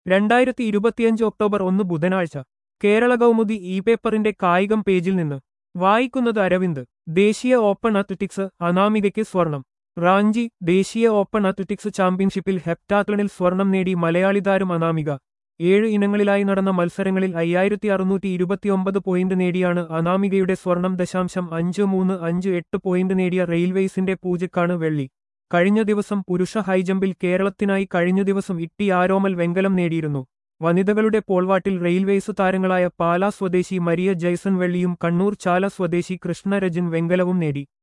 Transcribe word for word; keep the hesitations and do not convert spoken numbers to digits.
രണ്ടായിരത്തി ഇരുപത്തിയഞ്ച് ഒക്ടോബർ ഒന്ന് ബുധനാഴ്ച കേരള കൗമുദി ഇ പേപ്പറിന്റെ കായികം പേജിൽ നിന്ന് വായിക്കുന്നത് അരവിന്ദ്. ദേശീയ ഓപ്പൺ അത്ലറ്റിക്സ് അനാമികയ്ക്ക് സ്വർണം. റാഞ്ചി. ദേശീയ ഓപ്പൺ അത്ലറ്റിക്സ് ചാമ്പ്യൻഷിപ്പിൽ ഹെപ്റ്റാത്ലണിൽ സ്വർണം നേടി മലയാളി താരം അനാമിക. ഏഴ് ഇനങ്ങളിലായി നടന്ന മത്സരങ്ങളിൽ അയ്യായിരത്തി അറുന്നൂറ്റി ഇരുപത്തിയൊമ്പത് പോയിന്റ് നേടിയാണ് അനാമികയുടെ സ്വർണം. ദശാംശം അഞ്ച് മൂന്ന് അഞ്ച് എട്ട് പോയിന്റ് നേടിയ റെയിൽവേസിന്റെ പൂജക്കാണ് വെള്ളി. കഴിഞ്ഞ ദിവസം പുരുഷ ഹൈജമ്പിൽ കേരളത്തിനായി കഴിഞ്ഞ ദിവസം ഇട്ടി ആരോമൽ വെങ്കലം നേടിയിരുന്നു. വനിതകളുടെ പോൾവാട്ടിൽ റെയിൽവേസ് താരങ്ങളായ പാലാ സ്വദേശി മരിയ ജയ്സൺ വെള്ളിയും കണ്ണൂർ ചാല സ്വദേശി കൃഷ്ണ രജൻ വെങ്കലവും നേടി.